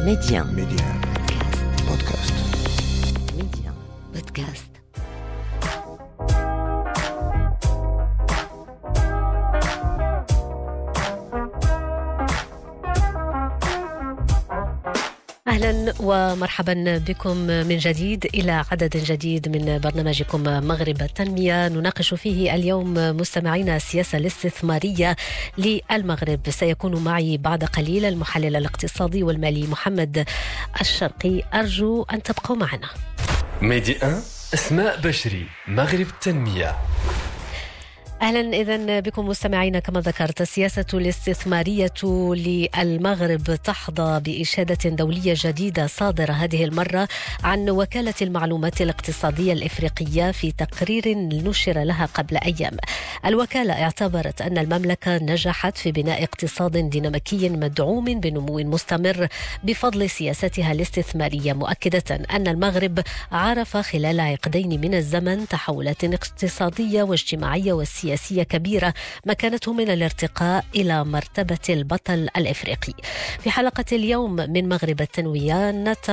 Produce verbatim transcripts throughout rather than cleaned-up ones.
Média. Média. Podcast. Média. Podcast. أهلا ومرحبا بكم من جديد إلى عدد جديد من برنامجكم مغرب التنمية، نناقش فيه اليوم مستمعينا السياسة الاستثمارية للمغرب. سيكون معي بعد قليل المحلل الاقتصادي والمالي محمد الشرقي. أرجو أن تبقوا معنا. ميدي واحد أسماء بشري، مغرب التنمية. أهلا إذن بكم مستمعين. كما ذكرت، السياسة الاستثمارية للمغرب تحظى بإشادة دولية جديدة صادرة هذه المرة عن وكالة المعلومات الاقتصادية الإفريقية في تقرير نشر لها قبل أيام. الوكالة اعتبرت أن المملكة نجحت في بناء اقتصاد ديناميكي مدعوم بنمو مستمر بفضل سياستها الاستثمارية، مؤكدة أن المغرب عرف خلال عقدين من الزمن تحولات اقتصادية واجتماعية وسياسية سياسية كبيرة مكانته من الارتقاء إلى مرتبة البطل الإفريقي. في حلقة اليوم من مغرب التنمية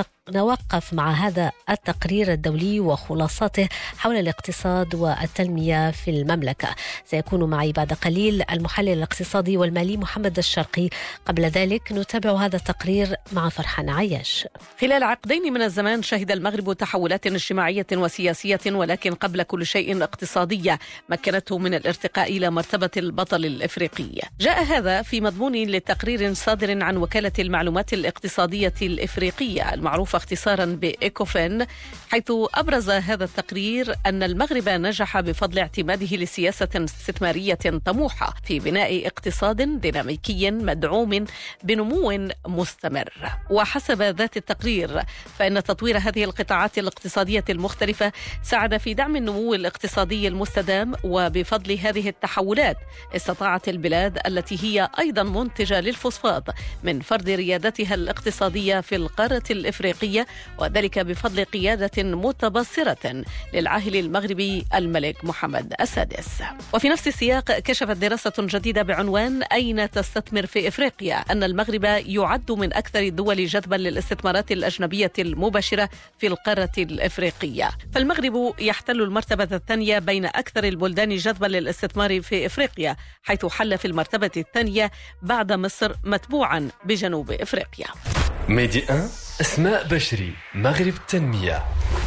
نتوقف مع هذا التقرير الدولي وخلاصاته حول الاقتصاد والتنمية في المملكة. سيكون معي بعد قليل المحلل الاقتصادي والمالي محمد الشرقي. قبل ذلك نتابع هذا التقرير مع فرحان عياش. خلال عقدين من الزمان شهد المغرب تحولات اجتماعية وسياسية، ولكن قبل كل شيء اقتصادية مكنته من الارتقاء إلى مرتبة البطل الإفريقي. جاء هذا في مضمون لتقرير صادر عن وكالة المعلومات الاقتصادية الإفريقية المعروفة اختصارا بإيكوفين، حيث أبرز هذا التقرير أن المغرب نجح بفضل اعتماده لسياسة استثمارية طموحة في بناء اقتصاد ديناميكي مدعوم بنمو مستمر. وحسب ذات التقرير فإن تطوير هذه القطاعات الاقتصادية المختلفة ساعد في دعم النمو الاقتصادي المستدام، وبفضل هذه التحولات استطاعت البلاد التي هي أيضا منتجة للفوسفات من فرض ريادتها الاقتصادية في القارة الإفريقية، وذلك بفضل قيادة متبصرة للعاهل المغربي الملك محمد السادس. وفي نفس السياق كشفت دراسة جديدة بعنوان أين تستثمر في إفريقيا أن المغرب يعد من أكثر الدول جذبا للاستثمارات الأجنبية المباشرة في القارة الإفريقية. فالمغرب يحتل المرتبة الثانية بين أكثر البلدان جذبا للاستثمار في إفريقيا، حيث حل في المرتبة الثانية بعد مصر، متبوعا بجنوب إفريقيا. ميدي واحد أسماء بشري، مغرب التنمية.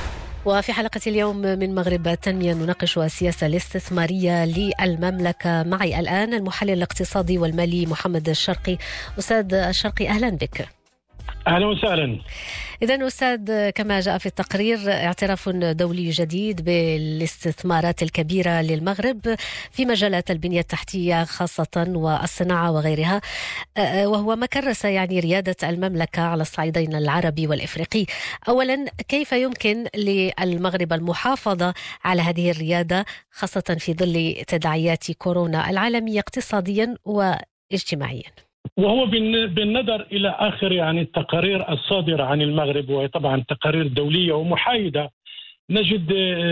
وفي حلقة اليوم من مغرب التنمية نناقش السياسة الاستثمارية للمملكة. معي الآن المحلل الاقتصادي والمالي محمد الشرقي. أستاذ الشرقي، أهلا بك. أهلا وسهلا. إذن أستاذ، كما جاء في التقرير اعتراف دولي جديد بالاستثمارات الكبيرة للمغرب في مجالات البنية التحتية خاصة والصناعة وغيرها، وهو ما كرس يعني ريادة المملكة على الصعيدين العربي والإفريقي. أولا، كيف يمكن للمغرب المحافظة على هذه الريادة خاصة في ظل تداعيات كورونا العالمية اقتصاديا واجتماعيا؟ وهو بالنظر إلى آخر يعني التقارير الصادرة عن المغرب، وهي طبعا تقارير دولية ومحايدة، نجد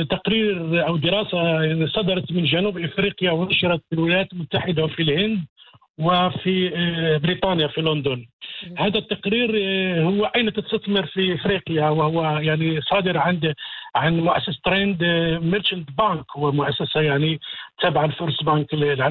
تقرير أو دراسة صدرت من جنوب إفريقيا ونشرت في الولايات المتحدة وفي الهند وفي بريطانيا في لندن. هذا التقرير هو أين تستثمر في إفريقيا، وهو يعني صادر عند عن مؤسسة ترند ميرشنت بانك، ومؤسسة يعني تابعة الفورس بانك،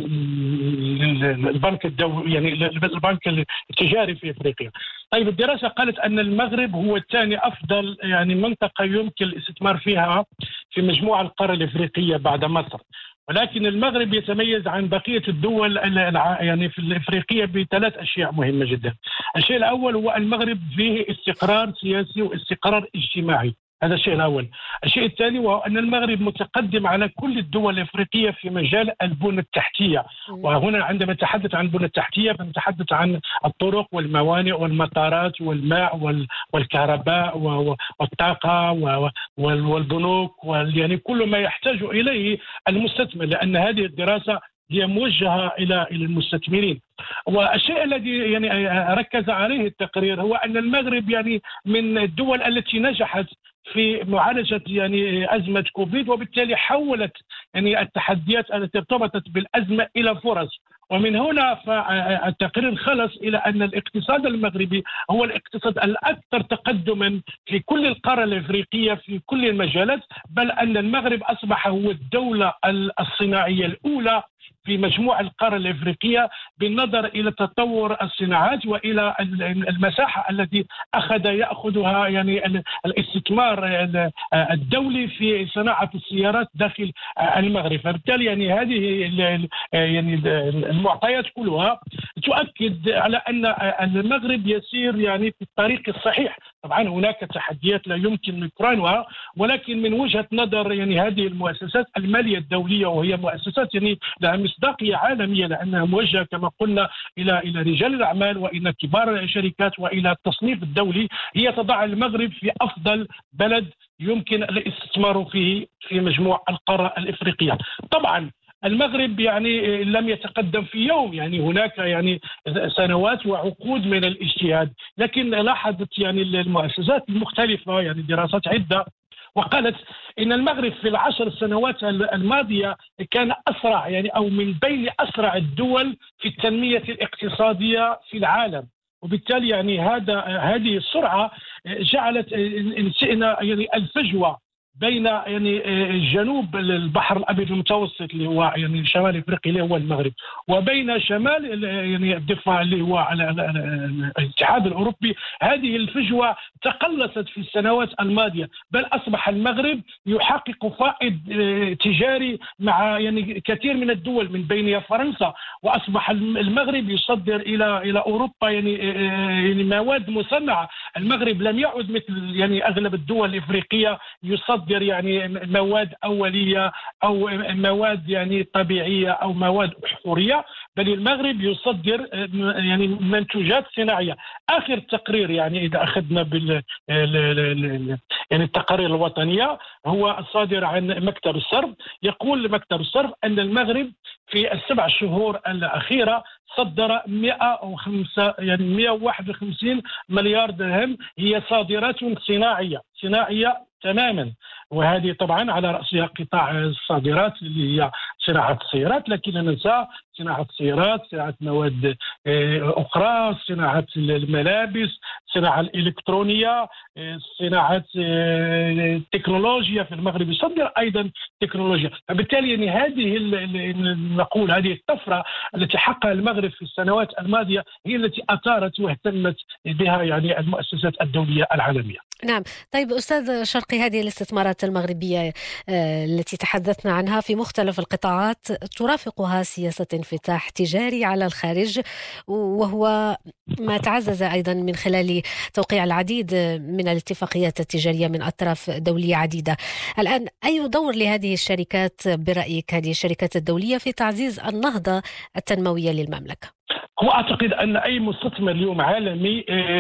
البنك الدولي يعني البنك التجاري في إفريقيا. طيب، الدراسة قالت أن المغرب هو الثاني أفضل يعني منطقة يمكن الاستثمار فيها في مجموعة القارة الإفريقية بعد مصر، ولكن المغرب يتميز عن بقية الدول يعني في الإفريقية بثلاث أشياء مهمة جدا. الشيء الأول هو المغرب فيه استقرار سياسي واستقرار اجتماعي، هذا الشيء الأول. الشيء الثاني وهو أن المغرب متقدم على كل الدول الإفريقية في مجال البنى التحتية، وهنا عندما نتحدث عن البنى التحتية فنتحدث عن الطرق والموانئ والمطارات والماء والكهرباء والطاقة والبنوك، يعني كل ما يحتاج إليه المستثمر، لأن هذه الدراسة هي موجهة إلى المستثمرين. والشيء الذي يعني ركز عليه التقرير هو أن المغرب يعني من الدول التي نجحت في معالجة يعني أزمة كوفيد، وبالتالي حولت يعني التحديات التي ارتبطت بالأزمة إلى فرص. ومن هنا فالتقرير خلص إلى أن الاقتصاد المغربي هو الاقتصاد الأكثر تقدما في كل القارة الإفريقية في كل المجالات، بل أن المغرب أصبح هو الدولة الصناعية الأولى في مجموع القارة الإفريقية بالنظر إلى تطور الصناعات وإلى المساحة التي أخذ يأخذها يعني الاستثمار الدولي في صناعة السيارات داخل المغرب. فبالتالي يعني هذه يعني المعطيات كلها تؤكد على أن المغرب يسير يعني في الطريق الصحيح. طبعا هناك تحديات لا يمكن نكرانها، ولكن من وجهة نظر يعني هذه المؤسسات المالية الدولية، وهي مؤسسات يعني لها مصداقية عالمية لأنها موجهة كما قلنا إلى إلى رجال الأعمال وإلى كبار الشركات وإلى التصنيف الدولي، هي تضع المغرب في أفضل بلد يمكن الاستثمار فيه في مجموع القارة الإفريقية. طبعا المغرب يعني لم يتقدم في يوم، يعني هناك يعني سنوات وعقود من الاجتهاد، لكن لاحظت يعني المؤسسات المختلفة يعني دراسات عدة وقالت إن المغرب في العشر سنوات الماضية كان أسرع يعني أو من بين أسرع الدول في التنمية الاقتصادية في العالم، وبالتالي يعني هذا هذه السرعة جعلت يعني الفجوة بين يعني جنوب البحر الابيض المتوسط اللي هو يعني شمال افريقيا اللي هو المغرب، وبين شمال يعني الضفه اللي هو على الاتحاد الاوروبي، هذه الفجوه تقلصت في السنوات الماضيه، بل اصبح المغرب يحقق فائض تجاري مع يعني كثير من الدول من بينها فرنسا، واصبح المغرب يصدر الى الى اوروبا يعني يعني مواد مصنعه. المغرب لم يعد مثل يعني اغلب الدول الافريقيه يصدر يعني مواد أولية أو مواد يعني طبيعية أو مواد أحفورية، بل المغرب يصدر يعني منتوجات صناعية. آخر تقرير يعني إذا أخذنا بال يعني التقارير الوطنية هو الصادر عن مكتب الصرف، يقول مكتب الصرف أن المغرب في السبع شهور الأخيرة صدر مئة وخمسة يعني مئة وواحد وخمسين مليار درهم، هي صادرات صناعية صناعية تماما، وهذه طبعا على رأسها قطاع الصادرات اللي هي صناعة السيارات، لكن لا ننسى صناعة السيارات، صناعة مواد أخرى، صناعة الملابس، صناعة الإلكترونية، صناعة التكنولوجيا. في المغرب يصدر أيضا تكنولوجيا، فبالتالي يعني هذه نقول هذه الطفرة التي حققها المغرب في السنوات الماضية هي التي أثارت واهتمت بها يعني المؤسسات الدولية العالمية. نعم. طيب أستاذ شرقي، هذه الاستثمارات المغربية التي تحدثنا عنها في مختلف القطاعات ترافقها سياسة انفتاح تجاري على الخارج، وهو ما تعزز أيضا من خلال توقيع العديد من الاتفاقيات التجارية من أطراف دولية عديدة. الآن أي دور لهذه الشركات برأيك، هذه الشركات الدولية، في تعزيز النهضة التنموية للمملكة؟ هو أعتقد أن أي مستثمر اليوم عالمي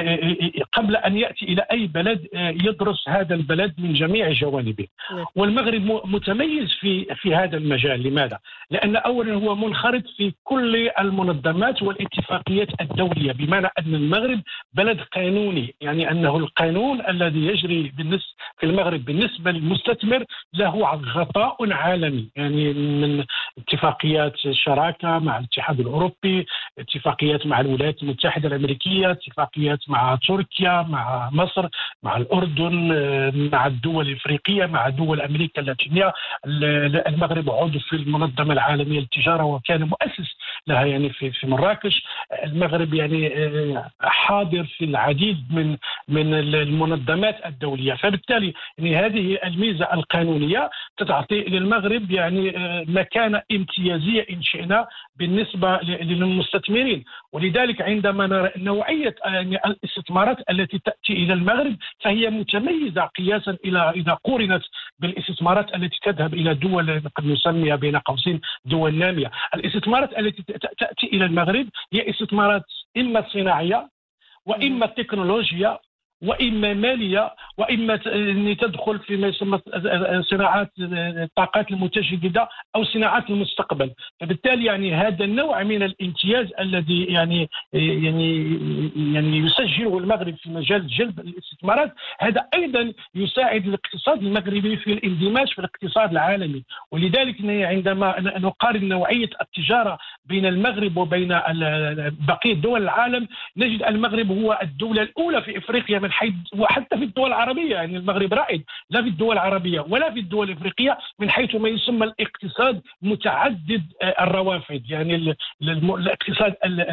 قبل أن يأتي إلى أي بلد يدرس هذا البلد من جميع جوانبه، والمغرب متميز في في هذا المجال. لماذا؟ لأن أولا هو منخرط في كل المنظمات والاتفاقيات الدولية، بمعنى أن المغرب بلد قانوني، يعني أنه القانون الذي يجري بالنسبة في المغرب بالنسبة للمستثمر له غطاء عالمي، يعني من اتفاقيات الشراكة مع الاتحاد الأوروبي، اتفاقيات مع الولايات المتحدة الأمريكية، اتفاقيات مع تركيا، مع مصر، مع الأردن، مع الدول الإفريقية، مع دول أمريكا اللاتينية. المغرب عضو في المنظمة العالمية للتجارة وكان مؤسس لها يعني في في مراكش. المغرب يعني حاضر في العديد من من المنظمات الدولية، فبالتالي يعني هذه الميزة القانونية تعطي للمغرب يعني مكانة امتيازية إن شئنا بالنسبة للمستثمرين. ولذلك عندما نرى نوعية الاستثمارات التي تأتي إلى المغرب فهي متميزة قياسا إلى إذا قورنت بالاستثمارات التي تذهب إلى دول قد نسميها بين قوسين دول نامية. الاستثمارات التي تأتي إلى المغرب هي استثمارات إما صناعية وإما تكنولوجيا وإما مالية واما ان تدخل فيما يسمى صناعات الطاقات المتجدده او صناعات المستقبل. فبالتالي يعني هذا النوع من الامتياز الذي يعني يعني يعني يسجله المغرب في مجال جلب الاستثمارات، هذا ايضا يساعد الاقتصاد المغربي في الاندماج في الاقتصاد العالمي. ولذلك عندما نقارن نوعيه التجاره بين المغرب وبين بقيه دول العالم نجد المغرب هو الدوله الاولى في افريقيا من حيث، وحتى في الدول العربيه، يعني المغرب رائد لا في الدول العربيه ولا في الدول الافريقيه من حيث ما يسمى الاقتصاد متعدد الروافد، يعني الاقتصاد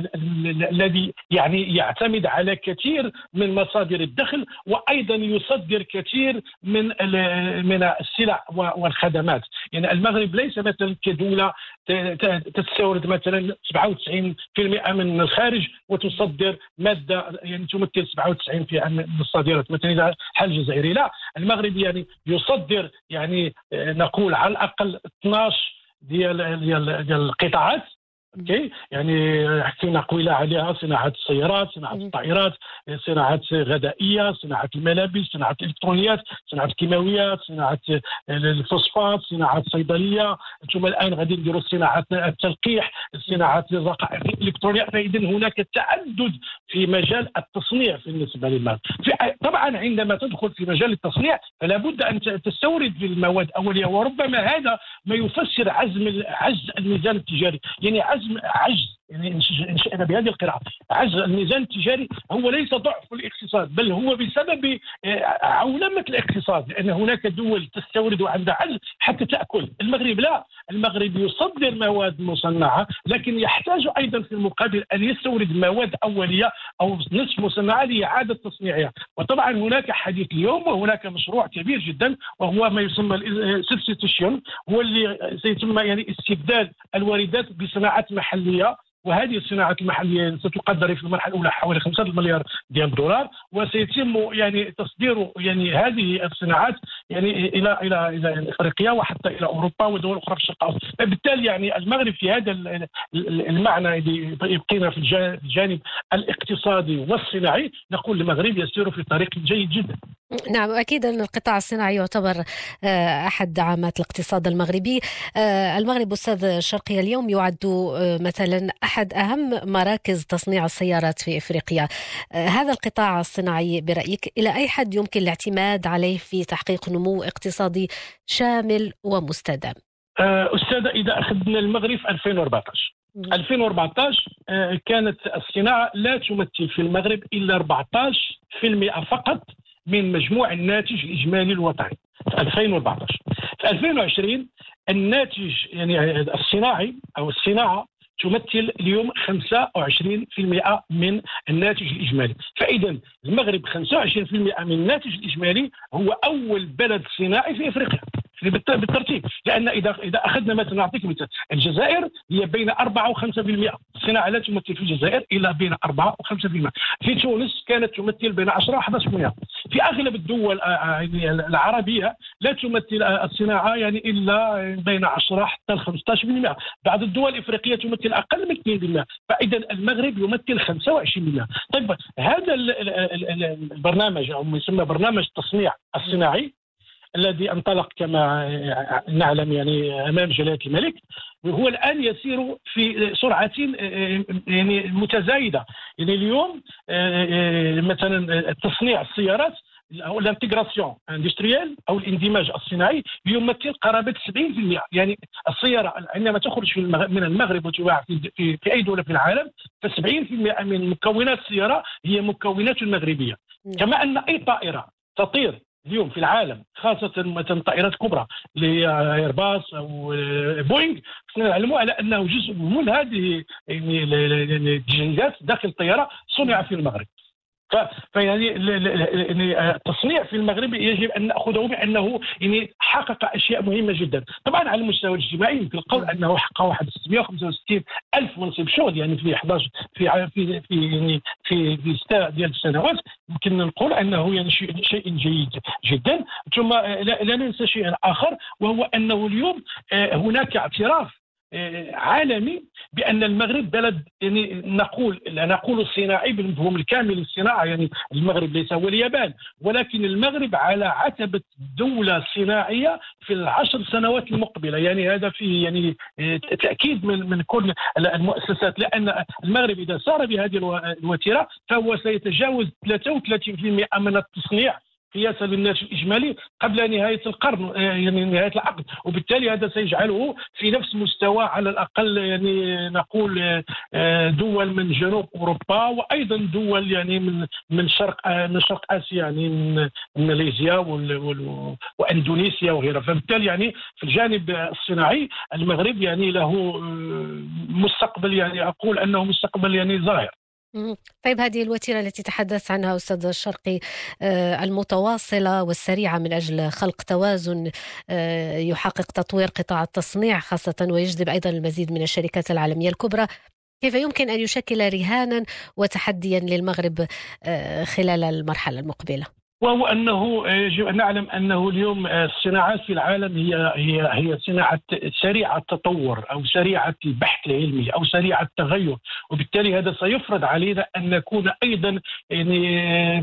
الذي يعني يعتمد على كثير من مصادر الدخل، وايضا يصدر كثير من من السلع والخدمات. يعني المغرب ليس مثلا كدوله تستورد مثلا سبعة وتسعين بالمئة من الخارج وتصدر ماده يعني تمثل سبعة وتسعين بالمئة من الصادرات مثلا حال الجزائري. لا، المغرب يعني يصدر يعني نقول على الاقل اثناش ديال ديال ديال القطاعات. اوكي، يعني حكينا قويله عليها: صناعه السيارات، صناعه الطائرات، صناعه غذائيه، صناعه الملابس، صناعه الالكترونيات، صناعه الكيماويات، صناعه الفوسفات، صناعه الصيدليه، ثم الان غادي نديروا صناعه التلقيح، صناعه الرقائق الالكترونيه. فاذا هناك تعدد في مجال التصنيع بالنسبه للمال. طبعا عندما تدخل في مجال التصنيع فلا بد ان تستورد المواد اوليه، وربما هذا ما يفسر عزم عجز الميزان التجاري. يعني عجز عجز يعني انشأنا بهذه القراءة، عجز الميزان التجاري هو ليس ضعف الاقتصاد، بل هو بسبب عولمة الاقتصاد، لأن هناك دول تستورد وعندها عجز حتى تأكل. المغرب لا، المغرب يصدر مواد مصنعة لكن يحتاج أيضا في المقابل أن يستورد مواد أولية أو نصف مصنعة لإعادة تصنيعها. وطبعا هناك حديث اليوم وهناك مشروع كبير جدا وهو ما يسمى السبستيشن، هو اللي سيتم يعني استبدال الواردات بصناعات محلية، وهذه الصناعات المحليه ستقدر في المرحله الاولى حوالي خمسة مليار ديال الدولار، وسيتم يعني تصدير يعني هذه الصناعات يعني الى الى الى افريقيا وحتى الى اوروبا ودول اخرى في الشرق الاوسط. فبالتالي يعني المغرب في هذا المعنى اللي يبقينا في الجانب الاقتصادي والصناعي نقول المغرب يسير في طريق جيد جدا. نعم، أكيد أن القطاع الصناعي يعتبر أحد دعامات الاقتصاد المغربي. المغرب أستاذ شرقي اليوم يعد مثلا أحد أهم مراكز تصنيع السيارات في إفريقيا. هذا القطاع الصناعي برأيك إلى أي حد يمكن الاعتماد عليه في تحقيق نمو اقتصادي شامل ومستدام؟ أستاذة، إذا أخذنا المغرب في ألفين وأربعة عشر ألفين وأربعة عشر كانت الصناعة لا تمثل في المغرب إلا أربعة عشر بالمئة فقط من مجموع الناتج الإجمالي الوطني في ألفين وأربعة عشر. في ألفين وعشرين الناتج يعني الصناعي أو الصناعة تمثل اليوم خمسة وعشرين بالمئة من الناتج الإجمالي. فإذا المغرب خمسة وعشرين بالمئة من الناتج الإجمالي هو أول بلد صناعي في إفريقيا بالترتيب. لأن إذا إذا أخذنا مثلا، نعطيك مثال، الجزائر هي بين أربعة وخمسة بالمئة، الصناعة لا تمثل في الجزائر إلا بين أربعة وخمسة بالمئة. في تونس كانت تمثل بين عشرة وأحد عشر بالمئة. في أغلب الدول العربية لا تمثل الصناعة يعني إلا بين عشرة حتى خمسة عشر بالمئة. بعض الدول الإفريقية تمثل أقل من اثنين بالمئة. فإذا المغرب يمثل خمسة وعشرين بالمئة. طيب هذا البرنامج أو ما يسمى برنامج التصنيع الصناعي الذي انطلق كما نعلم يعني امام جلاله الملك، وهو الان يسير في سرعه يعني متزايده. يعني اليوم مثلا تصنيع السيارات او الانتجراسيون اندستريال او الاندماج الصناعي يمثل قرابه سبعين بالمئة. يعني السياره عندما تخرج من المغرب وتباع في, في, في اي دوله في العالم ف سبعين بالمئة من مكونات السياره هي مكونات مغربيه. كما ان اي طائره تطير اليوم في العالم خاصة مثلا طائرات كبرى لإيرباص أو بوينغ نعلموا على أنه جزء من هذه يعني التجهيزات داخل الطيارة صنع في المغرب. فيعني التصنيع في المغرب يجب ان ناخذه بانه يعني حقق اشياء مهمه جدا. طبعا على المستوى الاجتماعي يمكن القول انه حقق واحد ستمئة وخمسة وستين الف منصب شغل يعني في أحد عشر في في في يعني في في ستة ديال السنوات. يمكن نقول انه يعني شيء جيد جدا. ثم لا ننسى شيئا اخر وهو انه اليوم هناك اعتراف عالمي بأن المغرب بلد يعني نقول لا نقول الصناعي بالمفهوم الكامل للصناعة، يعني المغرب ليس هو اليابان، ولكن المغرب على عتبة دولة صناعية في العشر سنوات المقبلة. يعني هذا فيه يعني تأكيد من من كل المؤسسات، لأن المغرب إذا سار بهذه الوتيرة فهو سيتجاوز ثلاثة وثلاثين بالمئة من التصنيع قياسا للناتج الإجمالي قبل نهاية القرن، يعني نهاية العقد، وبالتالي هذا سيجعله في نفس مستوى على الأقل يعني نقول دول من جنوب أوروبا، وأيضا دول يعني من من شرق من شرق آسيا، يعني من ماليزيا وأندونيسيا وغيرها. فبالتالي يعني في الجانب الصناعي المغرب يعني له مستقبل، يعني أقول أنه مستقبل يعني ظاهر. طيب، هذه الوتيرة التي تحدثت عنها أستاذ الشرقي المتواصلة والسريعة من أجل خلق توازن يحقق تطوير قطاع التصنيع خاصة ويجذب أيضا المزيد من الشركات العالمية الكبرى، كيف يمكن أن يشكل رهانا وتحديا للمغرب خلال المرحلة المقبلة؟ وهو أنه يجب أن نعلم أنه اليوم الصناعات في العالم هي هي هي صناعة سريعة التطور أو سريعة البحث العلمي أو سريعة التغير، وبالتالي هذا سيفرض علينا أن نكون أيضا يعني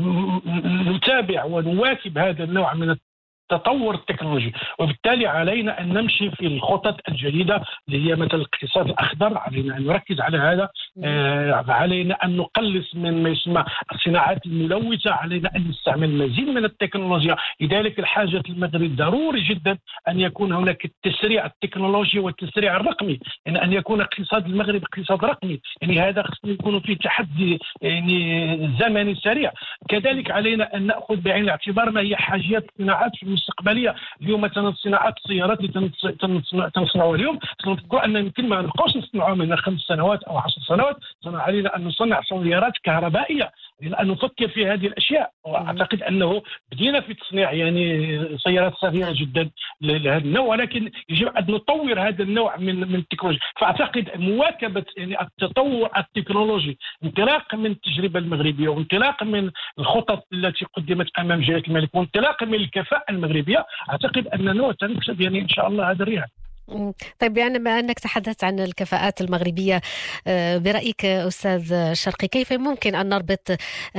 نتابع ونواكب هذا النوع من التطور التكنولوجي، وبالتالي علينا أن نمشي في الخطط الجديدة اللي هي مثل الاقتصاد الأخضر. علينا أن نركز على هذا، آه علينا أن نقلص من ما يسمى الصناعات الملوثة، علينا أن نستعمل مزيد من التكنولوجيا. لذلك الحاجة المغرب ضروري جدا أن يكون هناك التسريع التكنولوجي والتسريع الرقمي، يعني أن يكون اقتصاد المغرب اقتصاد رقمي، يعني هذا خصنا يكون فيه تحدي يعني زمني سريع. كذلك علينا أن نأخذ بعين الاعتبار ما هي حاجيات الصناعات في المستقبليه. اليوم مثلا صناعات السيارات اللي تنصنعوها اليوم نذكر ان يمكن ما نبقاوش نصنعوها من خمس سنوات او عشر سنوات، علينا ان نصنع سيارات كهربائيه، لان نفكر في هذه الاشياء. واعتقد انه بدينا في تصنيع يعني سيارات صغيره جدا لهذا النوع، ولكن يجب ان نطور هذا النوع من من التكنولوجيا. فاعتقد مواكبه يعني التطور التكنولوجي انطلاقا من التجربه المغربيه وانطلاقا من الخطط التي قدمت امام جلاله الملك وانطلاقا من الكفاءه المغربيه، اعتقد اننا سنكسب يعني ان شاء الله هذا الرهان. طيب، يعني بما أنك تحدثت عن الكفاءات المغربية، برأيك أستاذ شرقي كيف ممكن أن نربط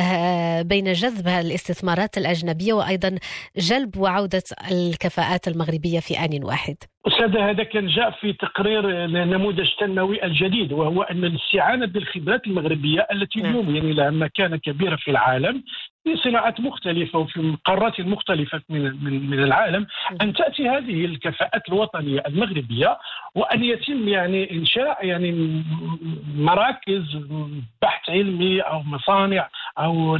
بين جذب الاستثمارات الأجنبية وأيضا جلب وعودة الكفاءات المغربية في آن واحد؟ أستاذ، هذا كان جاء في تقرير نموذج تنموي الجديد، وهو أن الاستعانة بالخبرات المغربية التي اليوم يعني لها مكانة كبيرة في العالم في صناعات مختلفة وفي قارات مختلفة من من من العالم، أن تأتي هذه الكفاءات الوطنية المغربية وأن يتم يعني إنشاء يعني مراكز بحث علمي أو مصانع أو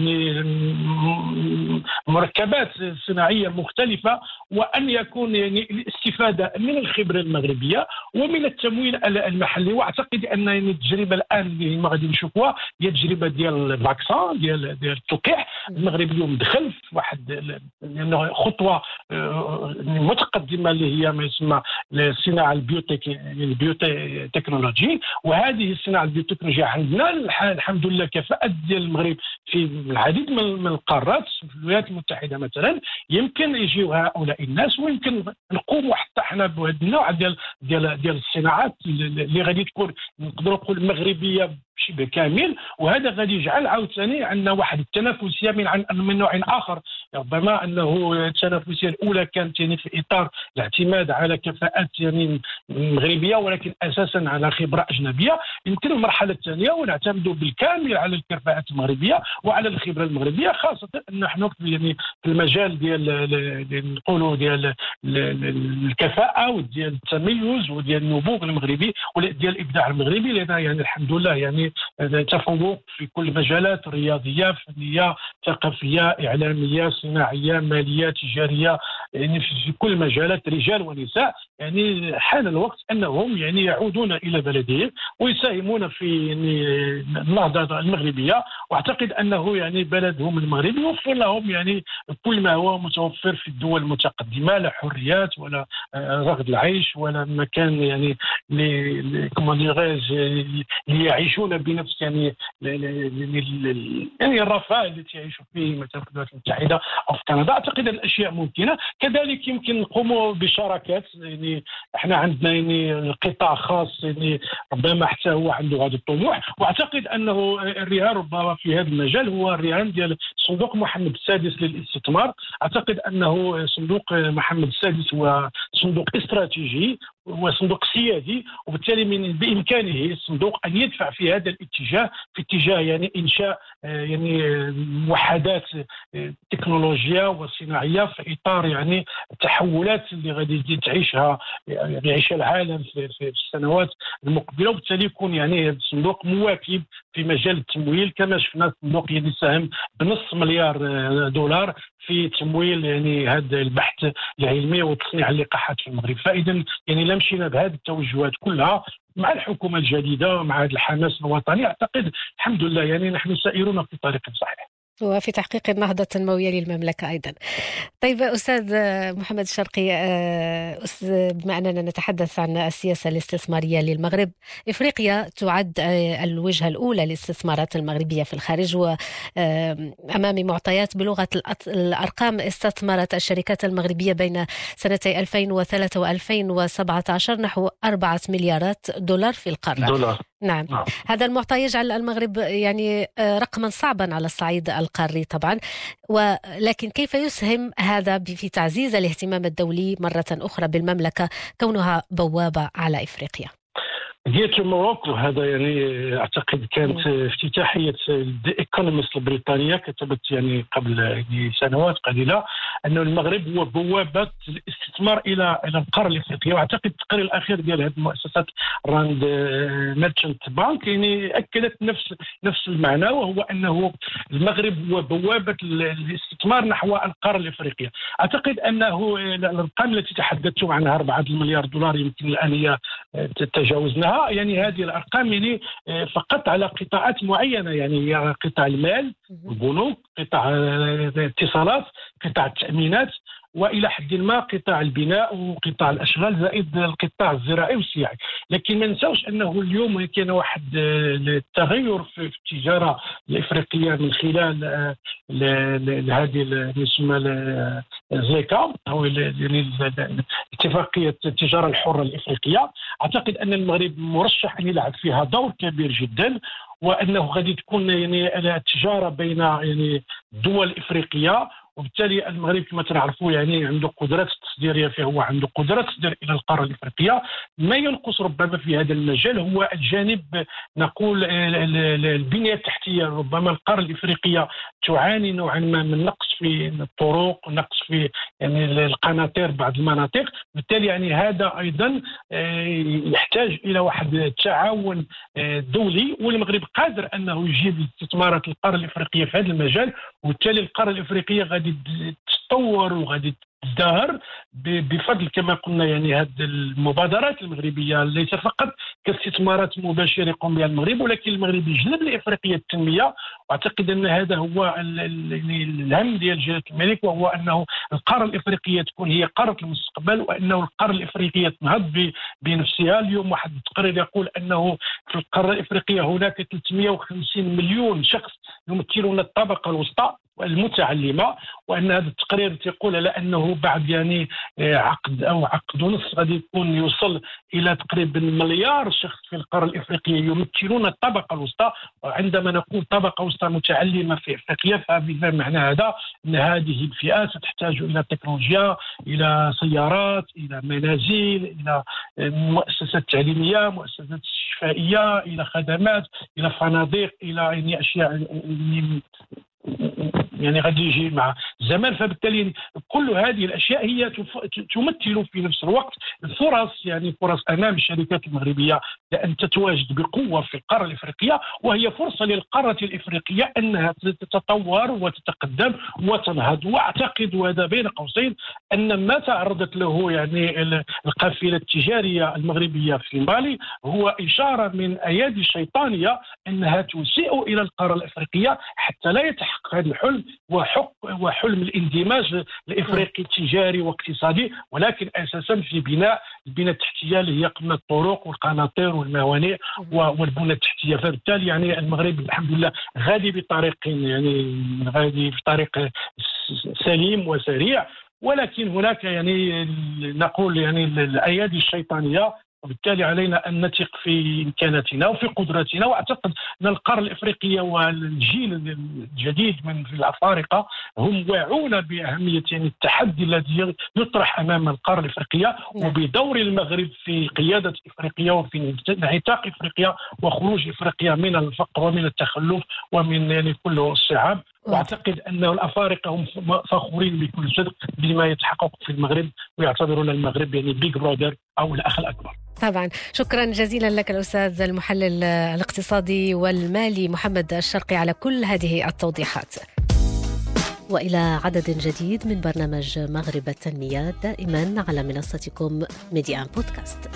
مركبات صناعية مختلفة، وأن يكون يعني الاستفادة من الخبرة المغربية ومن التمويل المحلي. واعتقد ان التجربه الان اللي غادي نشوفوها هي التجربه ديال الفاكسان ديال ديال التلقيح. المغرب اليوم دخل في واحد خطوه متقدمه اللي هي ما يسمى الصناعه البيوتك البيوتكنولوجي، وهذه الصناعه البيوتكنولوجيا عندنا الحمد لله كفاءه ديال المغرب في العديد من القارات. في الولايات المتحده مثلا يمكن يجيو هؤلاء الناس ويمكن نقوموا حتى احنا بهذا النوع ديال ديال ديال الصناعات اللي غادي تكون نقدروا نقول مغربيه بشبه كامل، وهذا غادي يجعل عاوتاني عندنا واحد التنافسيه من عن من نوع اخر. ربما انه التنافسيه الاولى كانت يعني في اطار الاعتماد على كفاءات يعني مغربيه ولكن اساسا على خبره اجنبيه. يمكن المرحله الثانيه ونعتمدوا بالكامل على الكفاءات المغربيه وعلى الخبره المغربيه، خاصه ان نحن يعني في المجال ديال نقولوا ديال الكفاءه وديال التميز وديال النبوغ المغربي وديال الابداع المغربي، لنا يعني الحمد لله يعني تفوق في كل المجالات، رياضيه، فنيه، ثقافيه، اعلاميه، صناعيه، ماليه، تجاريه، يعني في كل المجالات رجال ونساء. يعني حان الوقت انهم يعني يعودون الى بلدهم ويساهمون في يعني النهضه المغربيه، واعتقد انه يعني بلدهم المغرب يوفر لهم يعني كل ما هو متوفر في الدول المتقدمه، لا حريات ولا رغد العيش ولا مكان يعني اللي يعيشون بنفس يعني يعني الرفاه التي يعيش فيه مثلا في الولايات المتحده او في كندا. اعتقد الاشياء ممكنه. كذلك يمكن نقوموا بشراكات، يعني احنا عندنا يعني قطاع خاص يعني ربما حتى هو عنده هذا الطموح، واعتقد انه الرهان ربما في هذا المجال هو الرهان ديال صندوق محمد السادس للاستثمار. اعتقد انه صندوق محمد السادس هو صندوق استراتيجي وصندوق سيادي، وبالتالي من بامكانه الصندوق ان يدفع في هذا الاتجاه، في اتجاه يعني انشاء يعني وحدات تكنولوجيا وصناعيه في اطار يعني التحولات اللي غادي تعيشها يعيشها العالم في, في السنوات المقبله، وبالتالي يكون يعني الصندوق مواكب في مجال التمويل. كما شفنا الصندوق يعني ساهم بنص مليار دولار في تمويل يعني هذا البحث العلمي وتصنيع اللقاحات في المغرب. فاذا يعني لا مشينا بهذه التوجهات كلها مع الحكومه الجديده ومع هذا الحماس الوطني، اعتقد الحمد لله يعني نحن سائرون في طريق صحيح وفي تحقيق النهضة التنموية للمملكة أيضا. طيب أستاذ محمد الشرقي، بما أننا نتحدث عن السياسة الاستثمارية للمغرب، إفريقيا تعد الوجهة الأولى للاستثمارات المغربية في الخارج، وأمام معطيات بلغة الأرقام استثمرت الشركات المغربية بين سنتي ألفين وثلاثة وألفين وسبعة عشر نحو أربعة مليارات دولار في القارة. دولار. نعم. نعم هذا المعطى يجعل المغرب يعني رقما صعبا على الصعيد القاري طبعا، ولكن كيف يسهم هذا في تعزيز الاهتمام الدولي مرة أخرى بالمملكة كونها بوابة على إفريقيا؟ جيت موروكو هذا يعني اعتقد كانت افتتاحيه ذا ايكونومست البريطانيه، كتبت يعني قبل سنوات قليله انه المغرب هو بوابه الاستثمار الى الى القاره الافريقيه، واعتقد التقرير الاخير ديال هذه المؤسسات راند ميرشنت بانك يعني اكدت نفس نفس المعنى، وهو انه المغرب هو بوابه الاستثمار نحو القاره الافريقيه. اعتقد انه الارقام التي تحدثتم عنها أربعة مليار دولار يمكن الان هي تجاوزناها، يعني هذه الارقام يعني فقط على قطاعات معينه، يعني قطاع المال، البنوك، قطاع الاتصالات، قطاع التامينات، والى حد ما قطاع البناء وقطاع الاشغال، زائد القطاع الزراعي والسياحي. لكن ما نساوش انه اليوم كاين واحد التغير في التجاره الافريقيه من خلال هذه اللي يسمى زيكا او يعني اتفاقيه التجاره الحره الافريقيه. اعتقد ان المغرب مرشح ان يلعب فيها دور كبير جدا، وانه غادي تكون يعني التجاره بين يعني الدول الافريقيه، وبالتالي المغرب كما تعرفوا يعني عنده قدرات تصديريه، فيه هو عنده قدرات تصدير الى القاره الافريقيه. ما ينقص ربما في هذا المجال هو الجانب نقول البنيه التحتيه. ربما القاره الافريقيه تعاني نوعا ما من نقص في الطرق، نقص في يعني القناطر بعض المناطق، بالتالي يعني هذا ايضا يحتاج الى واحد التعاون دولي، والمغرب قادر انه يجيب استثمارات القاره الافريقيه في هذا المجال، وبالتالي القاره الافريقيه غادي تتطور وغادي تزدهر بفضل كما قلنا يعني هذه المبادرات المغربيه، ليس فقط كاستثمارات مباشره يقوم بها المغرب، ولكن المغرب يجلب لافريقيا التنميه. واعتقد ان هذا هو الهم ديال جلاله الملك، وهو انه القاره الافريقيه تكون هي قاره المستقبل، وانه القاره الافريقيه تنهض بنفسها. اليوم واحد التقرير يقول انه في القاره الافريقيه هناك ثلاثمئة وخمسين مليون شخص يمثلون الطبقه الوسطى المتعلمه، وان هذا التقرير يقول على انه بعد يعني عقد او عقد ونص غادي يكون يوصل الى تقريبا مليار شخص في القاره الافريقيه يمثلون الطبقه الوسطى. وعندما نقول طبقه وسطى متعلمه في افريقيا فبمعنى هذا ان هذه الفئات تحتاج الى تكنولوجيا، الى سيارات، الى منازل، الى مؤسسات تعليميه، مؤسسات شفائيه، الى خدمات، الى فنادق، الى يعني اشياء يعني غادي يجي مع الزمان. فبالتالي كل هذه الاشياء هي تمثل في نفس الوقت الفرص، يعني فرص امام الشركات المغربيه لان تتواجد بقوه في القاره الافريقيه، وهي فرصه للقاره الافريقيه انها تتطور وتتقدم وتنهض. واعتقد وهذا بين قوسين ان ما تعرضت له يعني القافله التجاريه المغربيه في مالي هو اشاره من ايادي شيطانيه انها تسيء الى القاره الافريقيه حتى لا يتحقق هذا الحلم وحق وحلم الاندماج الافريقي التجاري واقتصادي، ولكن اساسا في بناء البنى التحتيه اللي هي قلنا الطرق والقناطر والموانئ والبنى التحتيه. فبالتالي يعني المغرب الحمد لله غادي بطريق يعني غادي بطريق سليم وسريع، ولكن هناك يعني نقول يعني الأيادي الشيطانية، وبالتالي علينا أن نثق في إمكاناتنا وفي قدراتنا. وأعتقد أن القارة الإفريقية والجيل الجديد من الأفارقة هم واعون بأهمية يعني التحدي الذي يطرح أمام القارة الإفريقية، وبدور المغرب في قيادة إفريقيا وفي انعتاق إفريقيا وخروج إفريقيا من الفقر ومن التخلف ومن يعني كل الصعاب. واعتقد ان الافارقه هم فخورين بكل صدق بما يتحقق في المغرب، ويعتبرون المغرب يعني بيج برودر او الاخ الاكبر. طبعا شكرا جزيلا لك الأستاذ المحلل الاقتصادي والمالي محمد الشرقي على كل هذه التوضيحات. وإلى عدد جديد من برنامج مغرب التنمية دائما على منصتكم ميديان بودكاست.